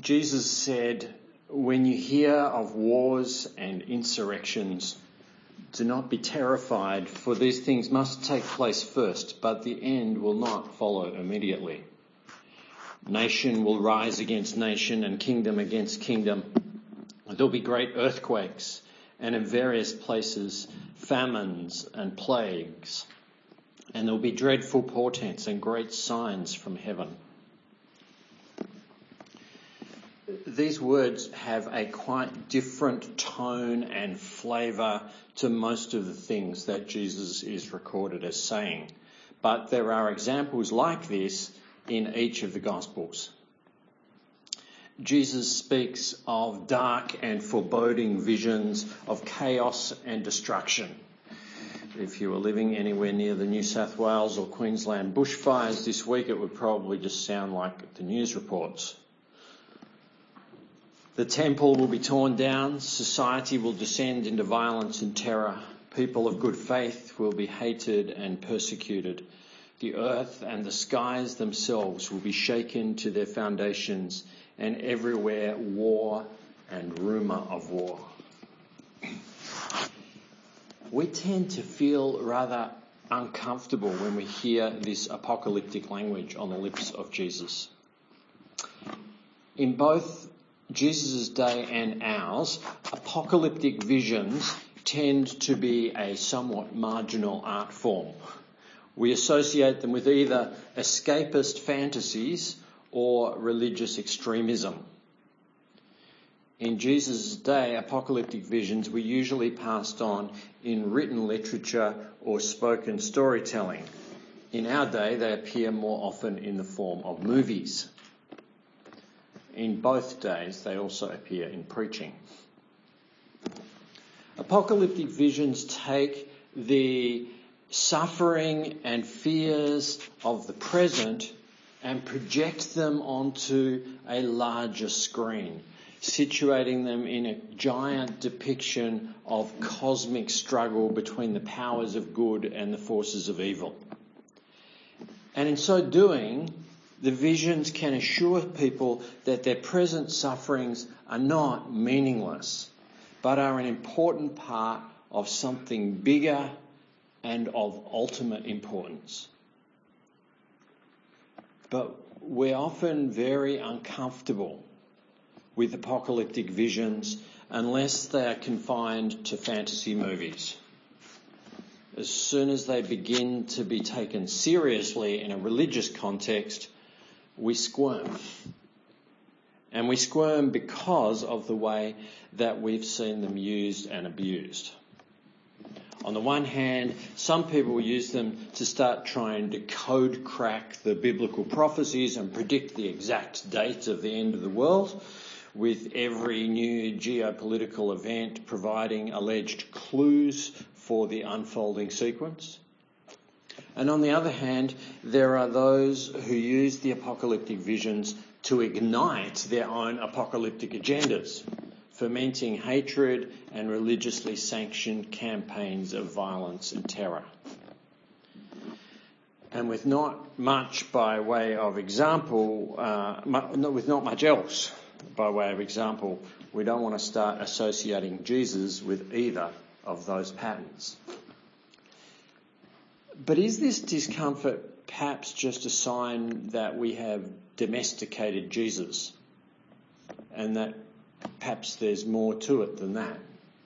Jesus said, "When you hear of wars and insurrections, do not be terrified, for these things must take place first, but the end will not follow immediately. Nation will rise against nation and kingdom against kingdom. There'll be great earthquakes, and in various places famines and plagues, and there'll be dreadful portents and great signs from heaven." These words have a quite different tone and flavour to most of the things that Jesus is recorded as saying. But there are examples like this in each of the Gospels. Jesus speaks of dark and foreboding visions of chaos and destruction. If you were living anywhere near the New South Wales or Queensland bushfires this week, it would probably just sound like the news reports. The temple will be torn down, society will descend into violence and terror, people of good faith will be hated and persecuted, the earth and the skies themselves will be shaken to their foundations, and everywhere war and rumour of war. We tend to feel rather uncomfortable when we hear this apocalyptic language on the lips of Jesus. In both Jesus' day and ours, apocalyptic visions tend to be a somewhat marginal art form. We associate them with either escapist fantasies or religious extremism. In Jesus' day, apocalyptic visions were usually passed on in written literature or spoken storytelling. In our day, they appear more often in the form of movies. In both days, they also appear in preaching. Apocalyptic visions take the suffering and fears of the present and project them onto a larger screen, situating them in a giant depiction of cosmic struggle between the powers of good and the forces of evil. And in so doing, the visions can assure people that their present sufferings are not meaningless, but are an important part of something bigger and of ultimate importance. But we're often very uncomfortable with apocalyptic visions unless they are confined to fantasy movies. As soon as they begin to be taken seriously in a religious context, we squirm. And we squirm because of the way that we've seen them used and abused. On the one hand, some people use them to start trying to code crack the biblical prophecies and predict the exact date of the end of the world, with every new geopolitical event providing alleged clues for the unfolding sequence. And on the other hand, there are those who use the apocalyptic visions to ignite their own apocalyptic agendas, fomenting hatred and religiously sanctioned campaigns of violence and terror. And with not much by way of example, with not much else by way of example, we don't want to start associating Jesus with either of those patterns. But is this discomfort perhaps just a sign that we have domesticated Jesus and that perhaps there's more to it than that?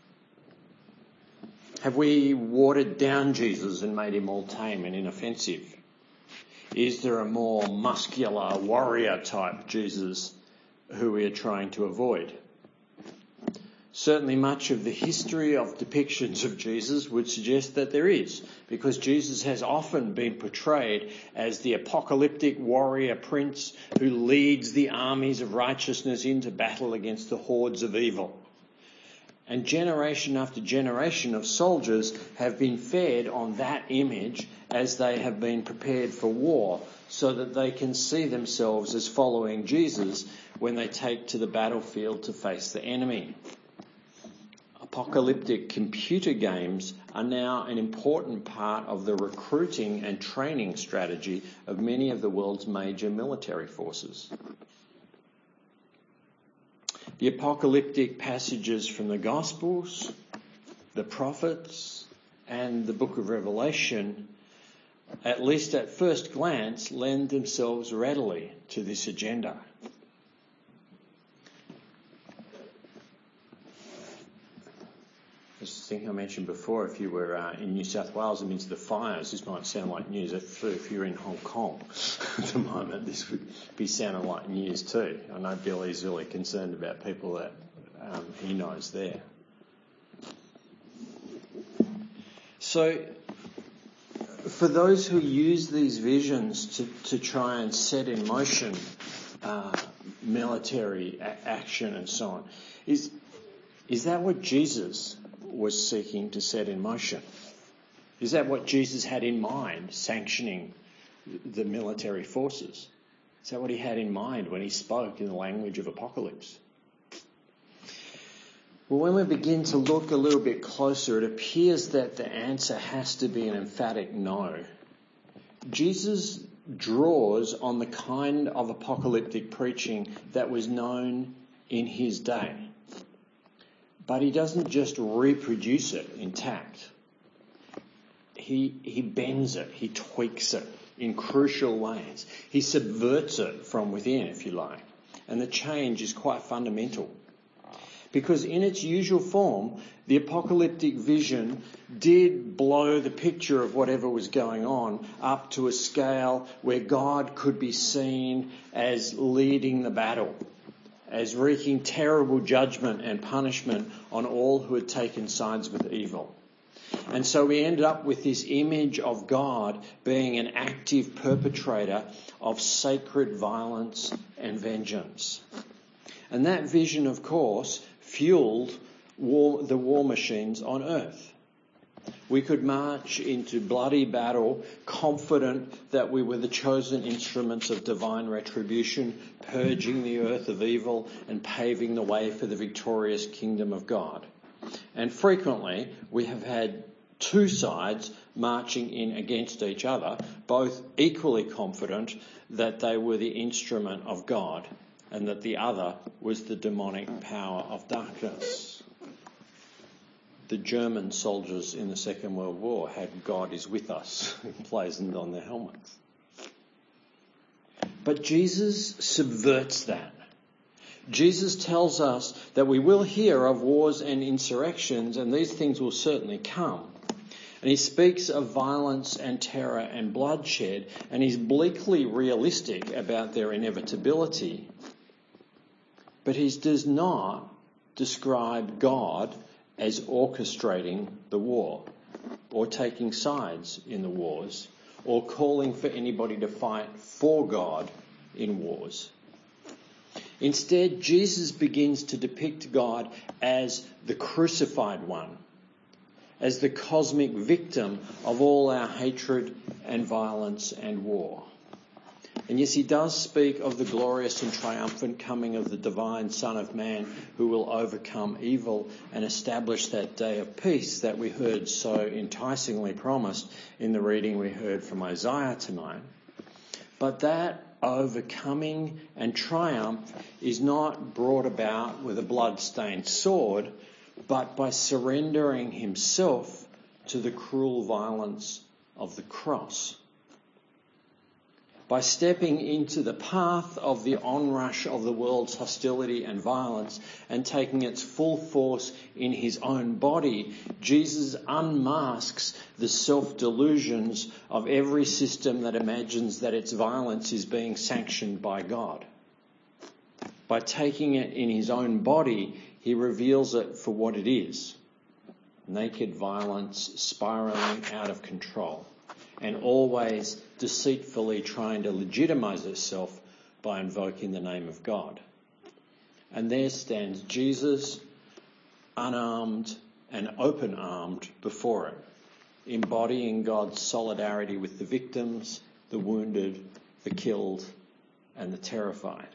Have we watered down Jesus and made him all tame and inoffensive? Is there a more muscular warrior type Jesus who we are trying to avoid? Certainly much of the history of depictions of Jesus would suggest that there is, because Jesus has often been portrayed as the apocalyptic warrior prince who leads the armies of righteousness into battle against the hordes of evil. And generation after generation of soldiers have been fed on that image as they have been prepared for war, so that they can see themselves as following Jesus when they take to the battlefield to face the enemy. Apocalyptic computer games are now an important part of the recruiting and training strategy of many of the world's major military forces. The apocalyptic passages from the Gospels, the prophets, and the book of Revelation, at least at first glance, lend themselves readily to this agenda. I think I mentioned before, if you were in New South Wales amidst the fires, this might sound like news. If you're in Hong Kong at the moment, this would be sounding like news too. I know Billy's really concerned about people that he knows there. So, for those who use these visions to try and set in motion military action and so on, is that what Jesus was seeking to set in motion? Is that what Jesus had in mind, sanctioning the military forces? Is that what he had in mind when he spoke in the language of Apocalypse? Well, when we begin to look a little bit closer, it appears that the answer has to be an emphatic no. Jesus draws on the kind of apocalyptic preaching that was known in his day. But he doesn't just reproduce it intact. He bends it, he tweaks it in crucial ways. He subverts it from within, if you like. And the change is quite fundamental. Because in its usual form, the apocalyptic vision did blow the picture of whatever was going on up to a scale where God could be seen as leading the battle, as wreaking terrible judgment and punishment on all who had taken sides with evil. And so we ended up with this image of God being an active perpetrator of sacred violence and vengeance. And that vision, of course, fueled the war machines on earth. We could march into bloody battle confident that we were the chosen instruments of divine retribution, purging the earth of evil and paving the way for the victorious kingdom of God. And frequently we have had two sides marching in against each other, both equally confident that they were the instrument of God and that the other was the demonic power of darkness. The German soldiers in the Second World War had "God is with us" emblazoned on their helmets. But Jesus subverts that. Jesus tells us that we will hear of wars and insurrections, and these things will certainly come. And he speaks of violence and terror and bloodshed, and he's bleakly realistic about their inevitability. But he does not describe God as orchestrating the war, or taking sides in the wars, or calling for anybody to fight for God in wars. Instead, Jesus begins to depict God as the crucified one, as the cosmic victim of all our hatred and violence and war. And yes, he does speak of the glorious and triumphant coming of the divine Son of Man who will overcome evil and establish that day of peace that we heard so enticingly promised in the reading we heard from Isaiah tonight. But that overcoming and triumph is not brought about with a blood-stained sword, but by surrendering himself to the cruel violence of the cross. By stepping into the path of the onrush of the world's hostility and violence and taking its full force in his own body, Jesus unmasks the self-delusions of every system that imagines that its violence is being sanctioned by God. By taking it in his own body, he reveals it for what it is: naked violence spiralling out of control, and always deceitfully trying to legitimise itself by invoking the name of God. And there stands Jesus, unarmed and open-armed before it, embodying God's solidarity with the victims, the wounded, the killed, and the terrified.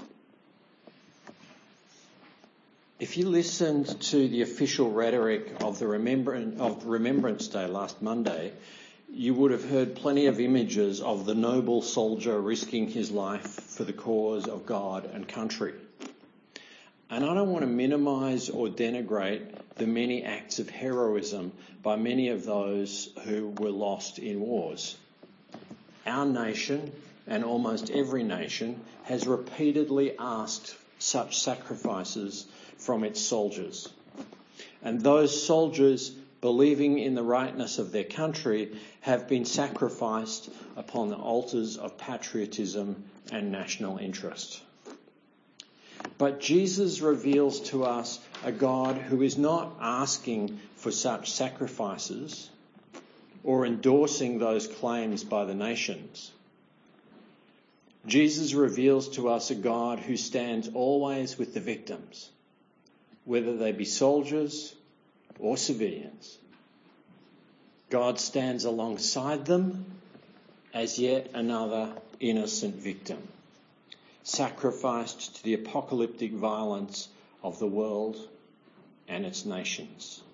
If you listened to the official rhetoric of Remembrance Day last Monday, you would have heard plenty of images of the noble soldier risking his life for the cause of God and country. And I don't want to minimise or denigrate the many acts of heroism by many of those who were lost in wars. Our nation, and almost every nation, has repeatedly asked such sacrifices from its soldiers. And those soldiers, believing in the rightness of their country, have been sacrificed upon the altars of patriotism and national interest. But Jesus reveals to us a God who is not asking for such sacrifices or endorsing those claims by the nations. Jesus reveals to us a God who stands always with the victims, whether they be soldiers or civilians. God stands alongside them as yet another innocent victim, sacrificed to the apocalyptic violence of the world and its nations.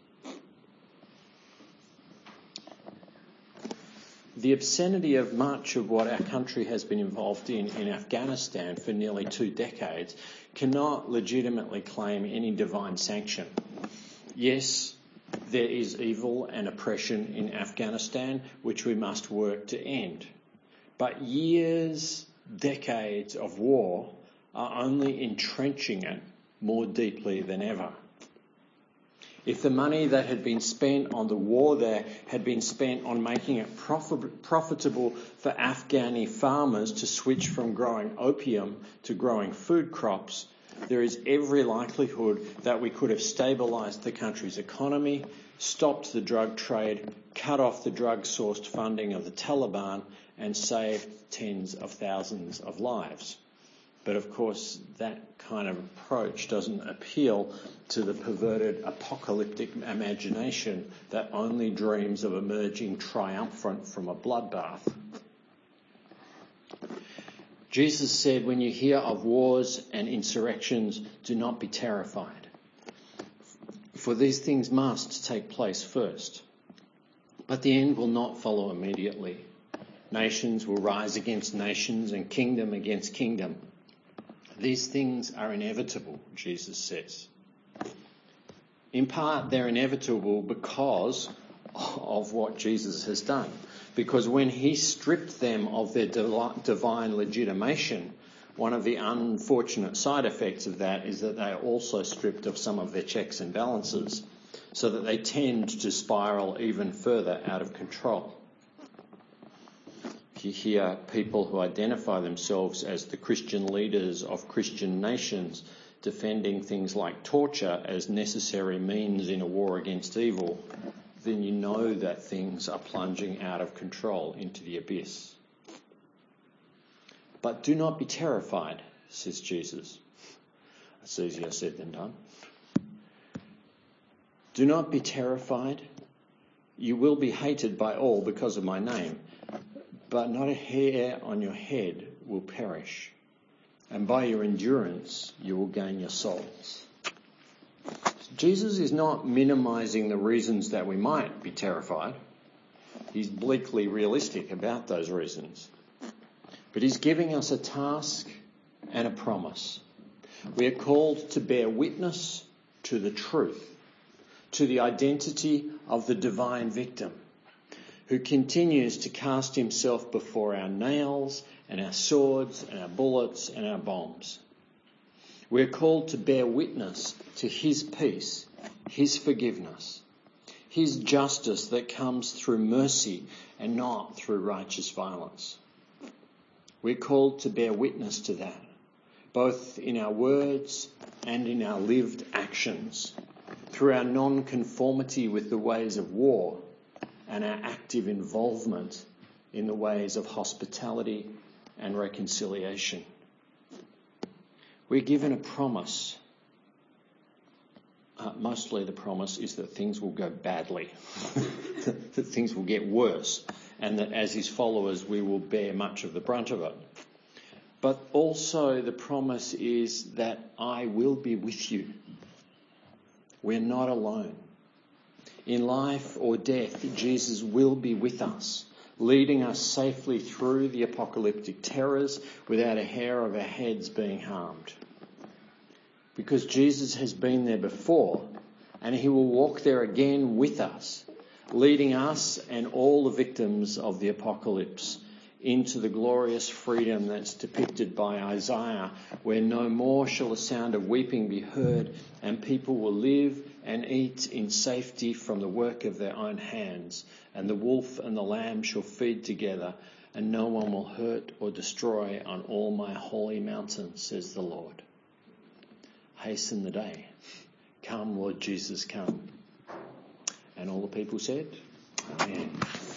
The obscenity of much of what our country has been involved in Afghanistan for nearly 2 decades cannot legitimately claim any divine sanction. Yes, there is evil and oppression in Afghanistan, which we must work to end. But years, decades of war are only entrenching it more deeply than ever. If the money that had been spent on the war there had been spent on making it profitable for Afghani farmers to switch from growing opium to growing food crops, there is every likelihood that we could have stabilised the country's economy, stopped the drug trade, cut off the drug-sourced funding of the Taliban, and saved tens of thousands of lives. But of course, that kind of approach doesn't appeal to the perverted apocalyptic imagination that only dreams of emerging triumphant from a bloodbath. Jesus said, when you hear of wars and insurrections, do not be terrified, for these things must take place first. But the end will not follow immediately. Nations will rise against nations and kingdom against kingdom. These things are inevitable, Jesus says. In part, they're inevitable because of what Jesus has done. Because when he stripped them of their divine legitimation, one of the unfortunate side effects of that is that they are also stripped of some of their checks and balances, so that they tend to spiral even further out of control. You hear people who identify themselves as the Christian leaders of Christian nations defending things like torture as necessary means in a war against evil, then you know that things are plunging out of control into the abyss. But do not be terrified, says Jesus. That's easier said than done. Do not be terrified. You will be hated by all because of my name. But not a hair on your head will perish, and by your endurance you will gain your souls. Jesus is not minimising the reasons that we might be terrified. He's bleakly realistic about those reasons. But he's giving us a task and a promise. We are called to bear witness to the truth, to the identity of the divine victim, who continues to cast himself before our nails and our swords and our bullets and our bombs. We're called to bear witness to his peace, his forgiveness, his justice that comes through mercy and not through righteous violence. We're called to bear witness to that, both in our words and in our lived actions, through our non-conformity with the ways of war and our active involvement in the ways of hospitality and reconciliation. We're given a promise. Mostly the promise is that things will go badly, that things will get worse, and that as his followers we will bear much of the brunt of it. But also the promise is that I will be with you. We're not alone. In life or death, Jesus will be with us, leading us safely through the apocalyptic terrors without a hair of our heads being harmed. because Jesus has been there before and he will walk there again with us, leading us and all the victims of the apocalypse into the glorious freedom that's depicted by Isaiah, where no more shall the sound of weeping be heard, and people will live and eat in safety from the work of their own hands, and the wolf and the lamb shall feed together, and no one will hurt or destroy on all my holy mountain, says the Lord. Hasten the day. Come, Lord Jesus, come. And all the people said, Amen.